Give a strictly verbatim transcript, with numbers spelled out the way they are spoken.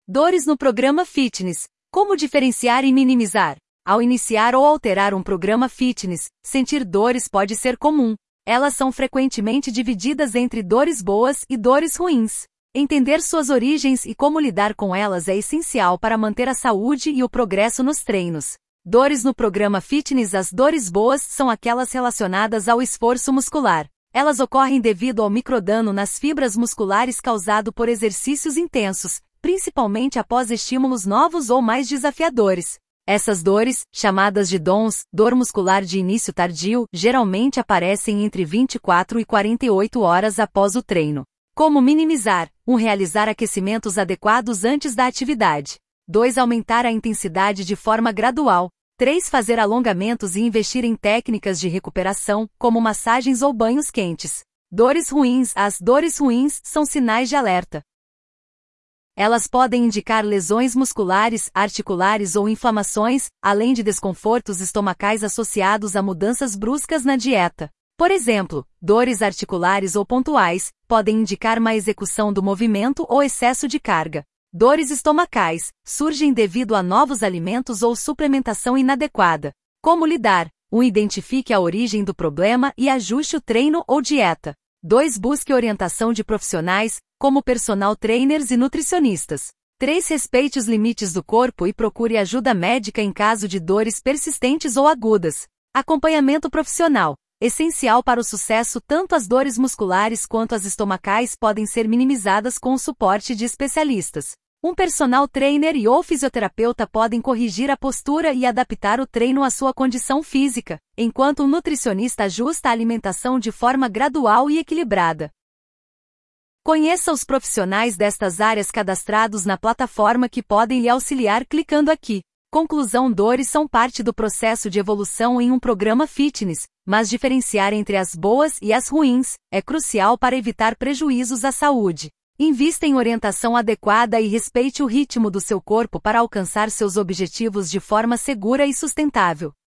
Dores no programa fitness. Como diferenciar e minimizar? Ao iniciar ou alterar um programa fitness, sentir dores pode ser comum. Elas são frequentemente divididas entre dores boas e dores ruins. Entender suas origens e como lidar com elas é essencial para manter a saúde e o progresso nos treinos. Dores no programa fitness. As dores boas são aquelas relacionadas ao esforço muscular. Elas ocorrem devido ao microdano nas fibras musculares causado por exercícios intensos, principalmente após estímulos novos ou mais desafiadores. Essas dores, chamadas de D O Ns, dor muscular de início tardio, geralmente aparecem entre vinte e quatro e quarenta e oito horas após o treino. Como minimizar? um Realizar aquecimentos adequados antes da atividade. dois Aumentar a intensidade de forma gradual. três Fazer alongamentos e investir em técnicas de recuperação, como massagens ou banhos quentes. Dores ruins. As dores ruins são sinais de alerta. Elas podem indicar lesões musculares, articulares ou inflamações, além de desconfortos estomacais associados a mudanças bruscas na dieta. Por exemplo, dores articulares ou pontuais podem indicar má execução do movimento ou excesso de carga. Dores estomacais surgem devido a novos alimentos ou suplementação inadequada. Como lidar? um Identifique a origem do problema e ajuste o treino ou dieta. dois Busque orientação de profissionais, como personal trainers e nutricionistas. três Respeite os limites do corpo e procure ajuda médica em caso de dores persistentes ou agudas. Acompanhamento profissional. Essencial para o sucesso. Tanto as dores musculares quanto as estomacais podem ser minimizadas com o suporte de especialistas. Um personal trainer e ou fisioterapeuta podem corrigir a postura e adaptar o treino à sua condição física, enquanto um nutricionista ajusta a alimentação de forma gradual e equilibrada. Conheça os profissionais destas áreas cadastrados na plataforma que podem lhe auxiliar clicando aqui. Conclusão: dores são parte do processo de evolução em um programa fitness, mas diferenciar entre as boas e as ruins é crucial para evitar prejuízos à saúde. Invista em orientação adequada e respeite o ritmo do seu corpo para alcançar seus objetivos de forma segura e sustentável.